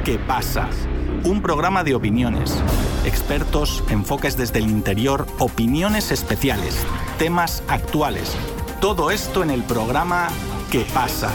¿Qué pasa? Un programa de opiniones, expertos, enfoques desde el interior, opiniones especiales, temas actuales. Todo esto en el programa ¿Qué pasa?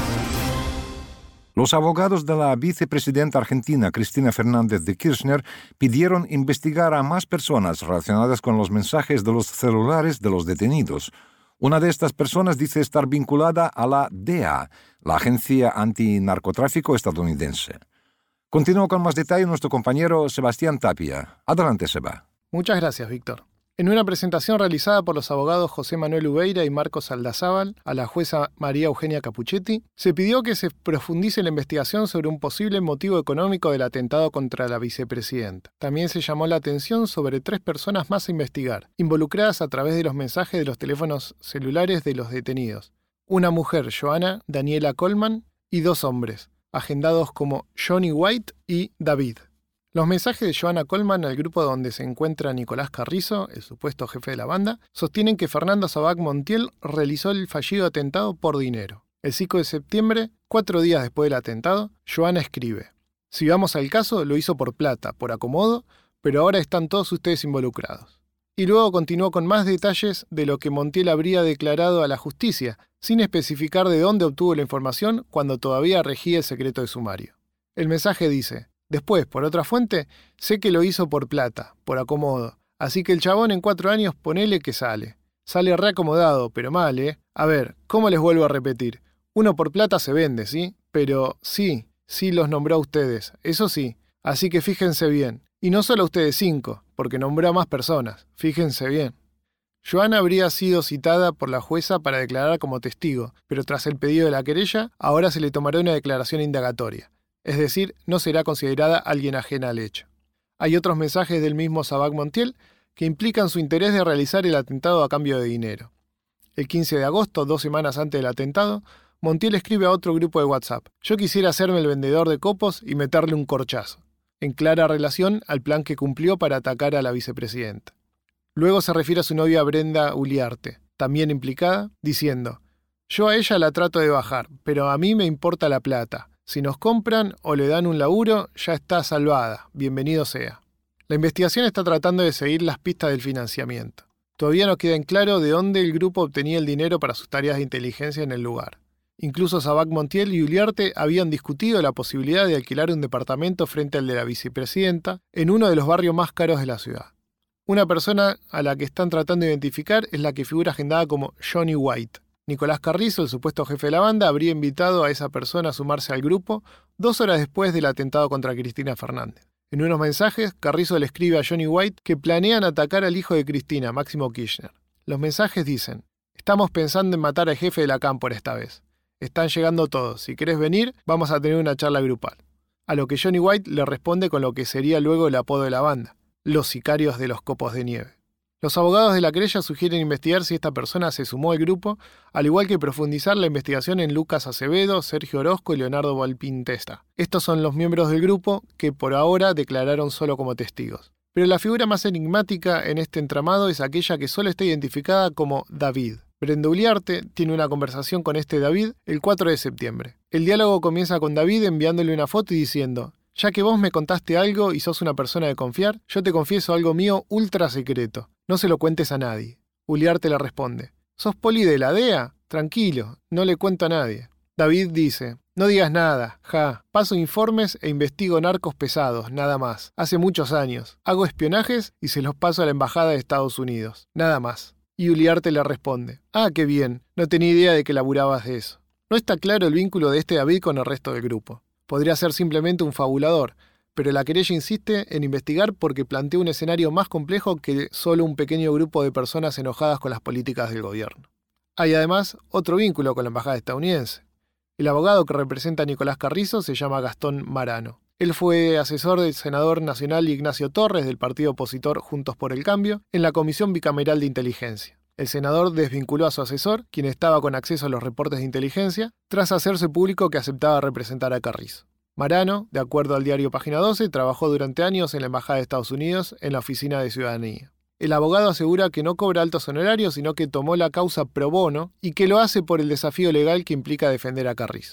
Los abogados de la vicepresidenta argentina Cristina Fernández de Kirchner pidieron investigar a más personas relacionadas con los mensajes de los celulares de los detenidos. Una de estas personas dice estar vinculada a la DEA, la Agencia Antinarcotráfico estadounidense. Continúa con más detalle nuestro compañero Sebastián Tapia. Adelante, Seba. Muchas gracias, Víctor. En una presentación realizada por los abogados José Manuel Ubeira y Marcos Aldazábal a la jueza María Eugenia Capuchetti, se pidió que se profundice la investigación sobre un posible motivo económico del atentado contra la vicepresidenta. También se llamó la atención sobre 3 personas más a investigar, involucradas a través de los mensajes de los teléfonos celulares de los detenidos. Una mujer, Joana Daniela Coleman, y 2 hombres, agendados como Johnny White y David. Los mensajes de Joana Coleman al grupo donde se encuentra Nicolás Carrizo, el supuesto jefe de la banda, sostienen que Fernando Sabac Montiel realizó el fallido atentado por dinero. El 5 de septiembre, 4 días después del atentado, Joana escribe: "Si vamos al caso, lo hizo por plata, por acomodo, pero ahora están todos ustedes involucrados". Y luego continuó con más detalles de lo que Montiel habría declarado a la justicia, sin especificar de dónde obtuvo la información cuando todavía regía el secreto de sumario. El mensaje dice: "Después, por otra fuente, sé que lo hizo por plata, por acomodo. Así que el chabón en 4 años ponele que sale. Sale reacomodado, pero mal, ¿eh? A ver, ¿cómo les vuelvo a repetir? Uno por plata se vende, ¿sí? Pero sí los nombró a ustedes, eso sí. Así que fíjense bien. Y no solo a ustedes 5, porque nombró a más personas. Fíjense bien". Joana habría sido citada por la jueza para declarar como testigo, pero tras el pedido de la querella, ahora se le tomará una declaración indagatoria. Es decir, no será considerada alguien ajena al hecho. Hay otros mensajes del mismo Sabac Montiel que implican su interés de realizar el atentado a cambio de dinero. El 15 de agosto, 2 semanas antes del atentado, Montiel escribe a otro grupo de WhatsApp: "Yo quisiera hacerme el vendedor de copos y meterle un corchazo", en clara relación al plan que cumplió para atacar a la vicepresidenta. Luego se refiere a su novia Brenda Uliarte, también implicada, diciendo: "Yo a ella la trato de bajar, pero a mí me importa la plata. Si nos compran o le dan un laburo, ya está salvada. Bienvenido sea". La investigación está tratando de seguir las pistas del financiamiento. Todavía no queda en claro de dónde el grupo obtenía el dinero para sus tareas de inteligencia en el lugar. Incluso Sabac Montiel y Uliarte habían discutido la posibilidad de alquilar un departamento frente al de la vicepresidenta en uno de los barrios más caros de la ciudad. Una persona a la que están tratando de identificar es la que figura agendada como Johnny White. Nicolás Carrizo, el supuesto jefe de la banda, habría invitado a esa persona a sumarse al grupo 2 horas después del atentado contra Cristina Fernández. En unos mensajes, Carrizo le escribe a Johnny White que planean atacar al hijo de Cristina, Máximo Kirchner. Los mensajes dicen: "Estamos pensando en matar al jefe de la cámpora esta vez. Están llegando todos. Si querés venir, vamos a tener una charla grupal". A lo que Johnny White le responde con lo que sería luego el apodo de la banda: "Los sicarios de los copos de nieve". Los abogados de la querella sugieren investigar si esta persona se sumó al grupo, al igual que profundizar la investigación en Lucas Acevedo, Sergio Orozco y Leonardo Volpín Testa. Estos son los miembros del grupo que por ahora declararon solo como testigos. Pero la figura más enigmática en este entramado es aquella que solo está identificada como David. Brenda Uliarte tiene una conversación con este David el 4 de septiembre. El diálogo comienza con David enviándole una foto y diciendo: "Ya que vos me contaste algo y sos una persona de confiar, yo te confieso algo mío ultra secreto. No se lo cuentes a nadie". Uliarte le responde: "¿Sos poli de la DEA? Tranquilo, no le cuento a nadie". David dice: "No digas nada, ja. Paso informes e investigo narcos pesados, nada más. Hace muchos años. Hago espionajes y se los paso a la embajada de Estados Unidos. Nada más". Y Uliarte le responde: "Ah, qué bien. No tenía idea de que laburabas de eso". No está claro el vínculo de este David con el resto del grupo. Podría ser simplemente un fabulador, pero la querella insiste en investigar porque plantea un escenario más complejo que solo un pequeño grupo de personas enojadas con las políticas del gobierno. Hay además otro vínculo con la embajada estadounidense. El abogado que representa a Nicolás Carrizo se llama Gastón Marano. Él fue asesor del senador nacional Ignacio Torres del partido opositor Juntos por el Cambio en la Comisión Bicameral de Inteligencia. El senador desvinculó a su asesor, quien estaba con acceso a los reportes de inteligencia, tras hacerse público que aceptaba representar a Carrizo. Marano, de acuerdo al diario Página 12, trabajó durante años en la Embajada de Estados Unidos en la Oficina de Ciudadanía. El abogado asegura que no cobra altos honorarios, sino que tomó la causa pro bono y que lo hace por el desafío legal que implica defender a Carrizo.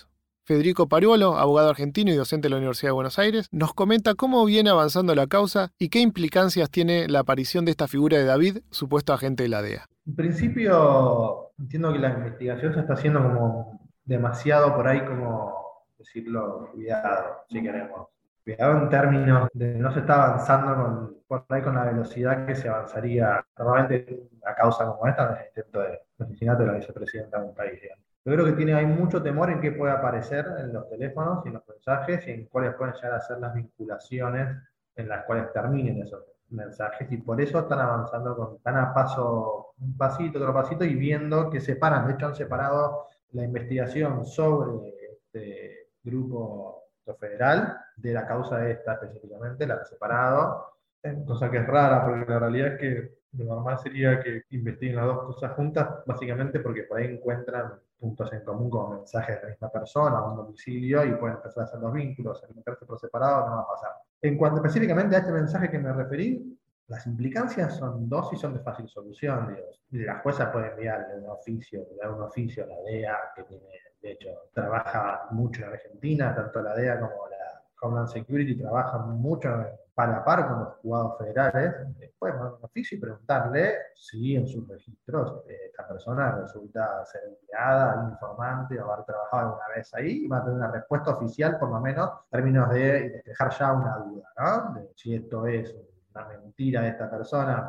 Federico Paruolo, abogado argentino y docente de la Universidad de Buenos Aires, nos comenta cómo viene avanzando la causa y qué implicancias tiene la aparición de esta figura de David, supuesto agente de la DEA. En principio, entiendo que la investigación se está haciendo como demasiado por ahí, como decirlo, cuidado, si queremos. Cuidado en términos de no se está avanzando por ahí con la velocidad que se avanzaría. Normalmente una causa como esta no es el intento de asesinato de la vicepresidenta de un país, digamos. Yo creo que hay mucho temor en qué puede aparecer en los teléfonos y en los mensajes y en cuáles pueden llegar a ser las vinculaciones en las cuales terminen esos mensajes, y por eso están avanzando están a paso, un pasito, otro pasito, y viendo que separan. De hecho, han separado la investigación sobre este grupo federal de la causa esta específicamente, la han separado, cosa que es rara, porque la realidad es que lo normal sería que investiguen las dos cosas juntas, básicamente porque por ahí encuentran puntos en común como mensajes de la misma persona o un domicilio y pueden empezar a hacer los vínculos. El meterse por separado no va a pasar. En cuanto específicamente a este mensaje que me referí, las implicancias son dos y son de fácil solución. La jueza puede enviarle un oficio a la DEA, que tiene, de hecho, trabaja mucho en Argentina, tanto la DEA como la Homeland Security trabajan mucho para par con los juzgados federales. Después mandar un oficio y preguntarle si en sus registros esta persona resulta ser empleada, informante o haber trabajado alguna vez ahí, y va a tener una respuesta oficial, por lo menos, en términos de despejar ya una duda, ¿no? De si esto es una mentira de esta persona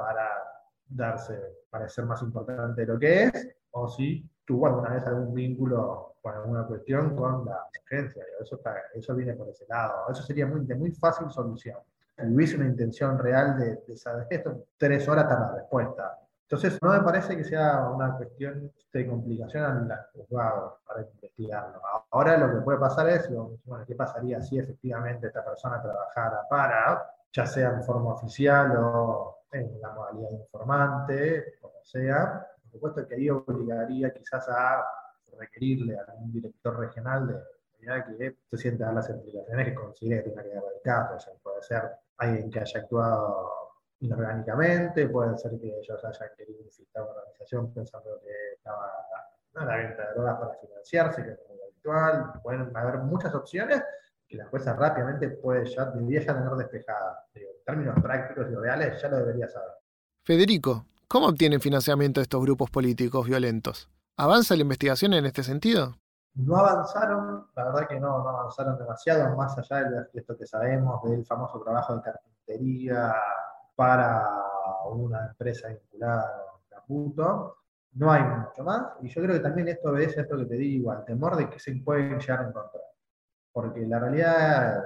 para ser más importante de lo que es, o si tuvo alguna vez algún vínculo con alguna cuestión con la exigencia. Eso viene por ese lado. Eso sería de muy fácil solución. Si hubiese una intención real de saber esto, 3 horas tarda la respuesta. Entonces, no me parece que sea una cuestión de complicación al juzgado para investigarlo. Ahora lo que puede pasar es, bueno, ¿qué pasaría si efectivamente esta persona trabajara ya sea en forma oficial o en la modalidad de informante, como sea? Por supuesto que ahí obligaría quizás a requerirle a un director regional de que se sienta a dar las explicaciones que considere que tenga que dar el caso. O sea, puede ser alguien que haya actuado inorgánicamente, puede ser que ellos hayan querido infiltrar una organización pensando que estaba en la venta de drogas para financiarse, que es muy habitual. Pueden haber muchas opciones que la jueza rápidamente debería ya tener despejada. En términos prácticos y reales ya lo debería saber. Federico, ¿cómo obtienen financiamiento estos grupos políticos violentos? ¿Avanza la investigación en este sentido? No avanzaron, la verdad que no avanzaron demasiado, más allá de esto que sabemos del famoso trabajo de carpintería para una empresa vinculada a Caputo. No hay mucho más, y yo creo que también esto obedece a esto que te digo, al temor de que se pueden llegar a encontrar. Porque la realidad,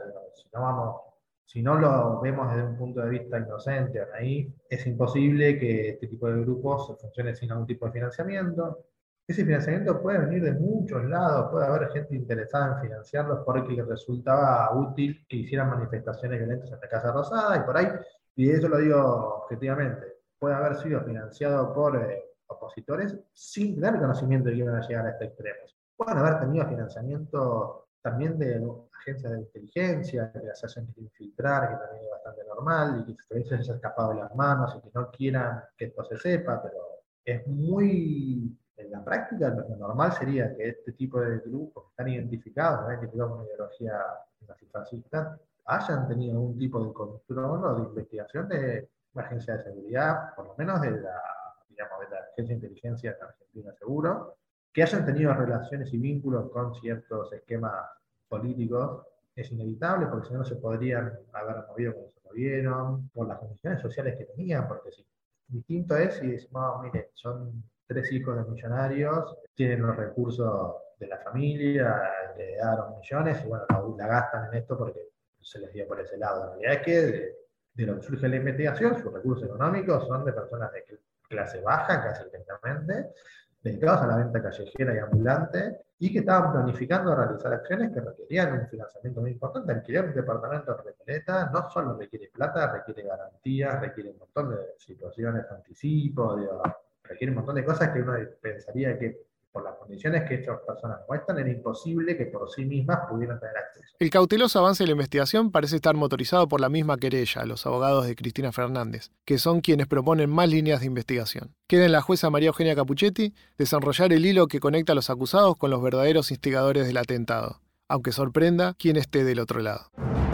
si no lo vemos desde un punto de vista inocente, ahí es imposible que este tipo de grupos funcionen sin algún tipo de financiamiento. Ese financiamiento puede venir de muchos lados, puede haber gente interesada en financiarlos porque les resultaba útil que hicieran manifestaciones violentas en la Casa Rosada, y por ahí, y eso lo digo objetivamente, puede haber sido financiado por opositores sin tener conocimiento de que iban a llegar a este extremo. Pueden haber tenido financiamiento también de agencias de inteligencia, que las hacen infiltrar, que también es bastante normal, y que se les haya escapado de las manos y que no quieran que esto se sepa, pero es muy... En la práctica, lo normal sería que este tipo de grupos que están identificados con una ideología nazifascista, hayan tenido algún tipo de control o de investigación de la agencia de seguridad, por lo menos de la agencia de inteligencia de Argentina, seguro, que hayan tenido relaciones y vínculos con ciertos esquemas políticos. Es inevitable, porque si no se podrían haber movido como se movieron, por las condiciones sociales que tenían, porque sí. Distinto es si decimos, mire, son 3 hijos de millonarios, tienen los recursos de la familia, heredaron millones y bueno, la gastan en esto porque se les dio por ese lado. La realidad es que de lo que surge la investigación, sus recursos económicos son de personas de clase baja, casi directamente, dedicados a la venta callejera y ambulante, y que estaban planificando realizar acciones que requerían un financiamiento muy importante. Alquilar un departamento de Recoleta no solo requiere plata, requiere garantías, requiere un montón de situaciones, anticipo, requiere un montón de cosas que uno pensaría que por las condiciones que estas personas muestran era imposible que por sí mismas pudieran tener acceso. El cauteloso avance de la investigación parece estar motorizado por la misma querella, los abogados de Cristina Fernández, que son quienes proponen más líneas de investigación. Queda en la jueza María Eugenia Capuchetti desenrollar el hilo que conecta a los acusados con los verdaderos instigadores del atentado. aunque sorprenda quien esté del otro lado.